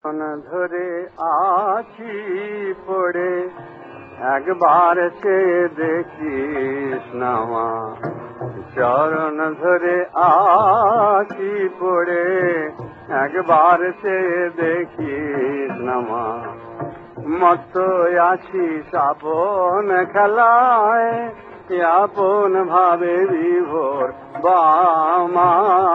ধরে আছি পড়ে একবার চেয়ে দেখিস না মা, চরণ ধরে আছি পড়ে একবার চেয়ে দেখিস না মা। মত্ত আছি আপন খেলায়, আপন ভাবে বিভোর বামা,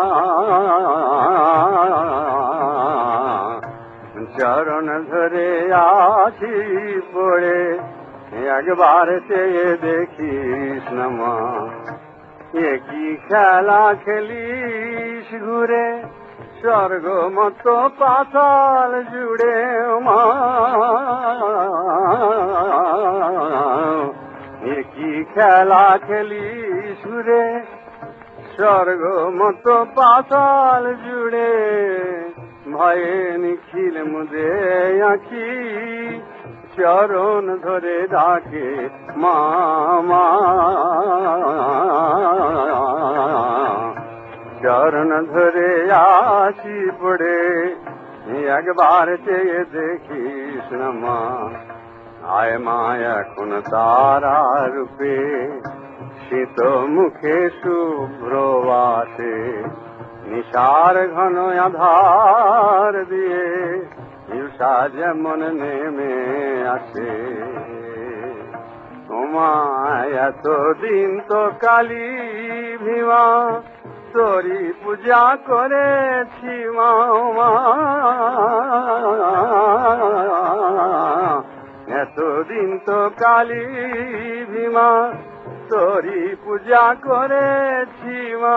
চরণ ধরে আছি পড়ে একবার চেয়ে দেখিস না মা। একই খেলা খেলিস ঘুরে স্বর্গ মতো পাতাল জুড়ে মা, একই খেলা খেলিস ঘুরে স্বর্গ মতো পাতাল জুড়ে। ভয়ে নিখিল মুদে আঁখি চরণ ধরে ডাকে মামা, চরণ ধরে আসি পড়ে একবার চেয়ে দেখিস না মা। আয় মা এখন তারা রূপে শীত মুখে শুভ্র বাসে, নিশার ঘন আধার দিয়ে ঈর্ষা যেমন নেমে আসে। তোমায় এতদিন তো কালী ভীমা তোরি পূজা করেছি মা, এতদিন তো কালী ভীমা তোরি পূজা করেছি মা।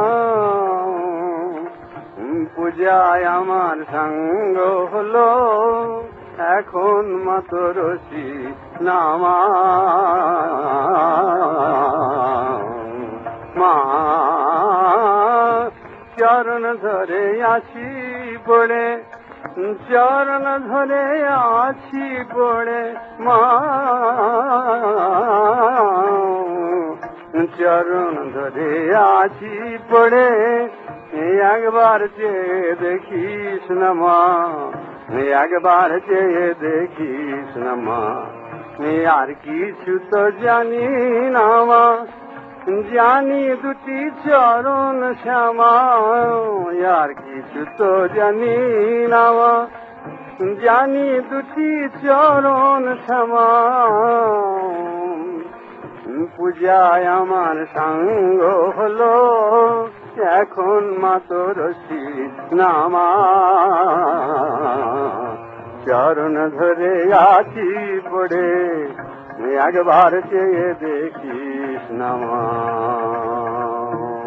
পূজায় আমার সঙ্গ হলো এখন মাতরসি নামা, মা চরণ ধরে আছি পড়ে, চরণ ধরে আছি পড়ে মা, চরণ ধরে আছি পড়ে একবার চেয়ে দেখিস না মা, একবার চেয়ে দেখিস না মা। আর কিছু তো জানি না মা, জানি দুটি চরণ শ্যামা। আর কিছু তো জানি না মা, জানি দুটি চরণ শ্যামা। পূজায় আমার সঙ্গ হলো এখন মাতরসি নামা, চরণ ধরে আছি পড়ে একবার চেয়ে দেখিস না মা।